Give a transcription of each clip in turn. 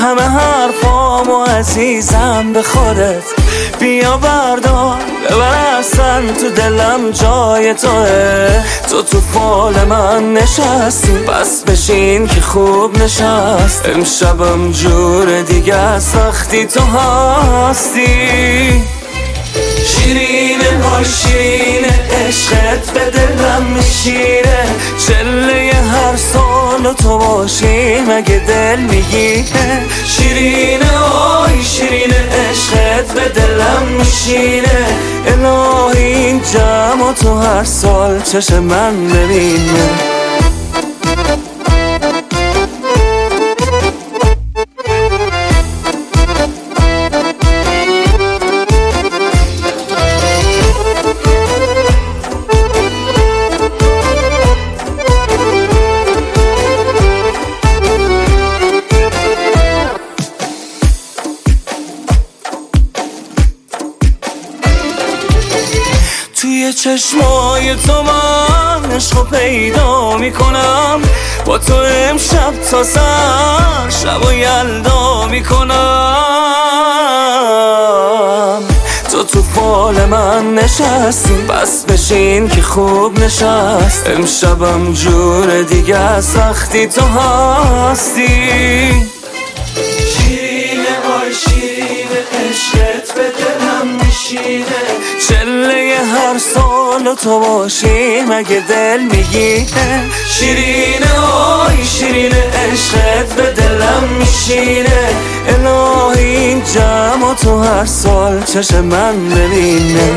همه حرفامو عزیزم به خودت بیا بردار ببر اصلا تو دلم جای توه. تو فال من نشستی پس بشین که خوب نشست. امشبم جور دیگه از وقتی تو هستی. شیرینه های شیرینه عشقت به دلم میشینه. چله هر سال تو باشی مگه دل میگیره. شیرینه های شیرینه عشقت به دلم میشینه. الهی این جمع تو هر سال چشم من ببینه. توی چشمای تو من عشقو پیدا میکنم. با تو امشب تا سر شب و یلدا میکنم. تو فال من نشستی پس بشین که خوب نشست. امشبم جور دیگه از وقتی تو هستی. شیرینه های شیرینه عشقت به دلم میشینه. چله هر سال تو باشی مگه دل میگیره. شیرینه های شیرینه عشقت به دلم میشینه. الهی این جمع تو هر سال چشم من ببینه.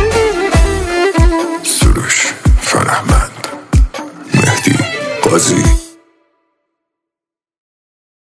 فرهمند مهدی قاضی